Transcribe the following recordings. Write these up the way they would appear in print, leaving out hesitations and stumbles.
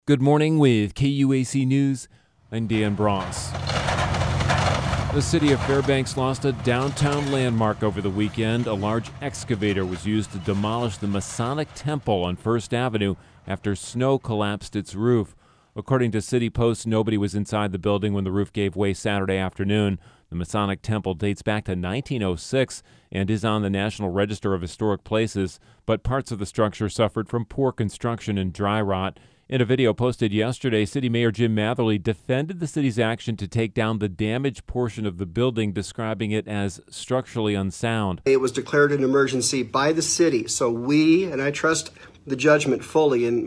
Good morning with KUAC News. I'm Dan Bross. The city of Fairbanks lost a downtown landmark over the weekend. A large excavator was used to demolish the Masonic Temple on First Avenue after snow collapsed its roof. According to City Post, nobody was inside the building when the roof gave way Saturday afternoon. The Masonic Temple dates back to 1906 and is on the National Register of Historic Places, but parts of the structure suffered from poor construction and dry rot. In a video posted yesterday, City Mayor Jim Matherly defended the city's action to take down the damaged portion of the building, describing it as structurally unsound. It was declared an emergency by the city, so and I trust the judgment fully in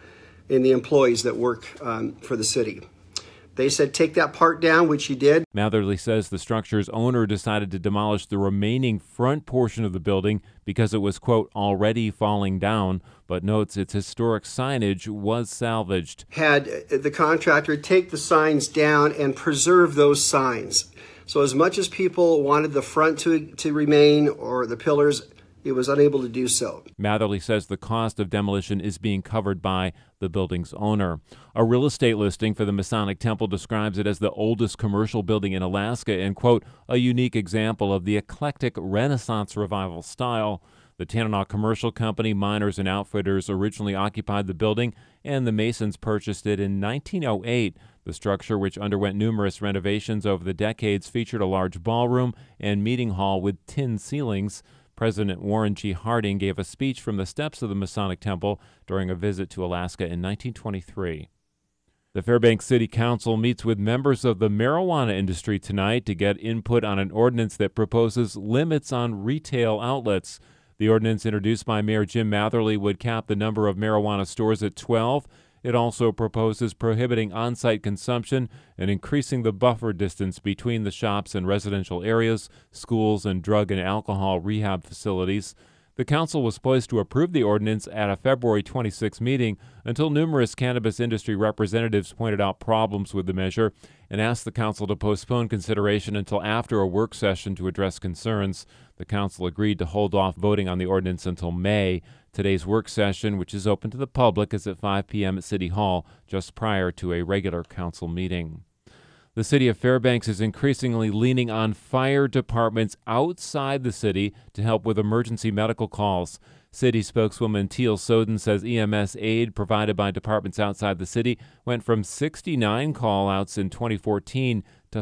the employees that work for the city. They said take that part down, which he did. Matherly says the structure's owner decided to demolish the remaining front portion of the building because it was, quote, already falling down, but notes its historic signage was salvaged. Had the contractor take the signs down and preserve those signs. So as much as people wanted the front to remain or the pillars, it was unable to do so. Matherly says the cost of demolition is being covered by the building's owner. A real estate listing for the Masonic Temple describes it as the oldest commercial building in Alaska and, quote, a unique example of the eclectic Renaissance revival style. The Tanana Commercial Company, Miners and Outfitters originally occupied the building, and the Masons purchased it in 1908. The structure, which underwent numerous renovations over the decades, featured a large ballroom and meeting hall with tin ceilings. President Warren G. Harding gave a speech from the steps of the Masonic Temple during a visit to Alaska in 1923. The Fairbanks City Council meets with members of the marijuana industry tonight to get input on an ordinance that proposes limits on retail outlets. The ordinance introduced by Mayor Jim Matherly would cap the number of marijuana stores at 12. It also proposes prohibiting on-site consumption and increasing the buffer distance between the shops and residential areas, schools, and drug and alcohol rehab facilities. The council was poised to approve the ordinance at a February 26 meeting until numerous cannabis industry representatives pointed out problems with the measure and asked the council to postpone consideration until after a work session to address concerns. The council agreed to hold off voting on the ordinance until May. Today's work session, which is open to the public, is at 5 p.m. at City Hall, just prior to a regular council meeting. The city of Fairbanks is increasingly leaning on fire departments outside the city to help with emergency medical calls. City spokeswoman Teal Soden says EMS aid provided by departments outside the city went from 69 call-outs in 2014 to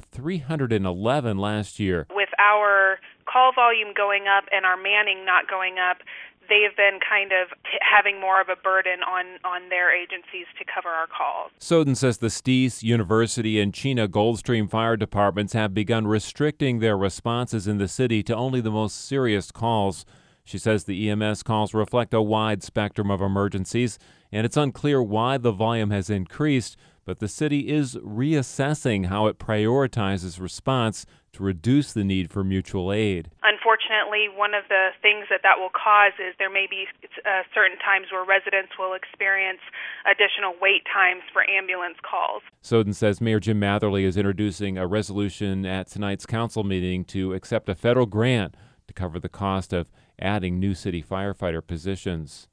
311 last year. With our call volume going up and our manning not going up, they have been kind of having more of a burden on their agencies to cover our calls. Soden says the Steese, University, and Chena Goldstream fire departments have begun restricting their responses in the city to only the most serious calls. She says the EMS calls reflect a wide spectrum of emergencies, and it's unclear why the volume has increased, but the city is reassessing how it prioritizes response to reduce the need for mutual aid. Unfortunately, one of the things that will cause is there may be certain times where residents will experience additional wait times for ambulance calls. Soden says Mayor Jim Matherly is introducing a resolution at tonight's council meeting to accept a federal grant to cover the cost of adding new city firefighter positions.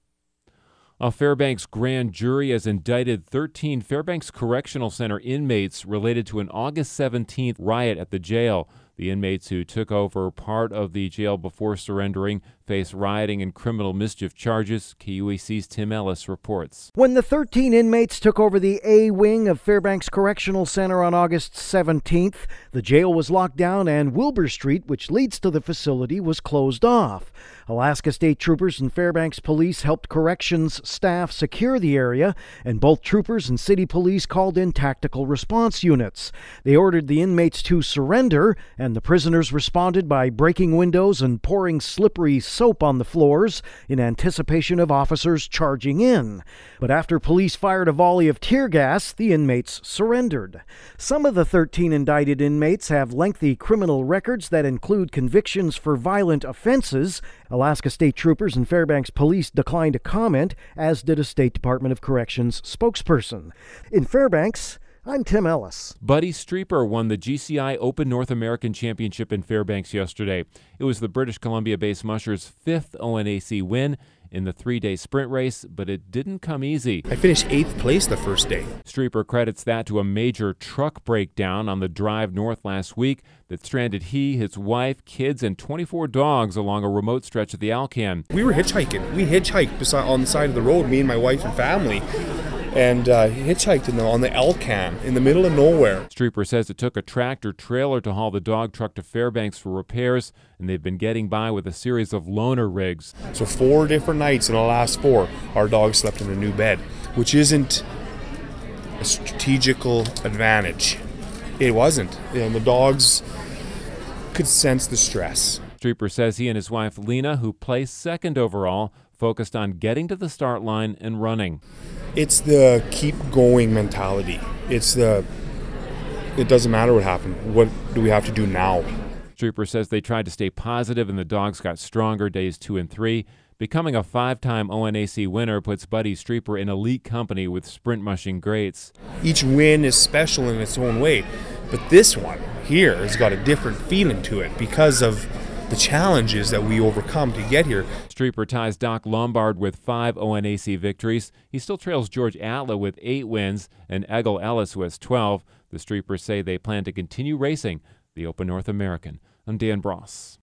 A Fairbanks grand jury has indicted 13 Fairbanks Correctional Center inmates related to an August 17th riot at the jail. The inmates who took over part of the jail before surrendering face rioting and criminal mischief charges. KUAC's Tim Ellis reports. When the 13 inmates took over the A wing of Fairbanks Correctional Center on August 17th, the jail was locked down and Wilbur Street, which leads to the facility, was closed off. Alaska State Troopers and Fairbanks Police helped corrections staff secure the area, and both troopers and city police called in tactical response units. They ordered the inmates to surrender, and the prisoners responded by breaking windows and pouring slippery soap on the floors in anticipation of officers charging in. But after police fired a volley of tear gas, the inmates surrendered. Some of the 13 indicted inmates have lengthy criminal records that include convictions for violent offenses. Alaska State Troopers and Fairbanks Police declined to comment, as did a State Department of Corrections spokesperson. In Fairbanks, I'm Tim Ellis. Buddy Streeper won the GCI Open North American Championship in Fairbanks yesterday. It was the British Columbia-based musher's fifth ONAC win, in the 3-day sprint race, but it didn't come easy. I finished 8th place the first day. Streeper credits that to a major truck breakdown on the drive north last week that stranded he, his wife, kids, and 24 dogs along a remote stretch of the Alcan. We were hitchhiking. We hitchhiked on the side of the road, me and my wife and family, and hitchhiked on the Alcan in the middle of nowhere. Streeper says it took a tractor-trailer to haul the dog truck to Fairbanks for repairs, and they've been getting by with a series of loaner rigs. So 4 different nights in the last 4, our dog slept in a new bed, which isn't a strategical advantage. It wasn't. And the dogs could sense the stress. Streeper says he and his wife Lena, who placed second overall, focused on getting to the start line and running. It's the keep going mentality. It doesn't matter what happened. What do we have to do now? Streeper says they tried to stay positive and the dogs got stronger days 2 and 3. Becoming a 5-time ONAC winner puts Buddy Streeper in elite company with sprint mushing greats. Each win is special in its own way, but this one here has got a different feeling to it because of the challenges that we overcome to get here. Streeper ties Doc Lombard with 5 ONAC victories. He still trails George Atla with 8 wins and Egil Ellis with 12. The Streepers say they plan to continue racing the Open North American. I'm Dan Bross.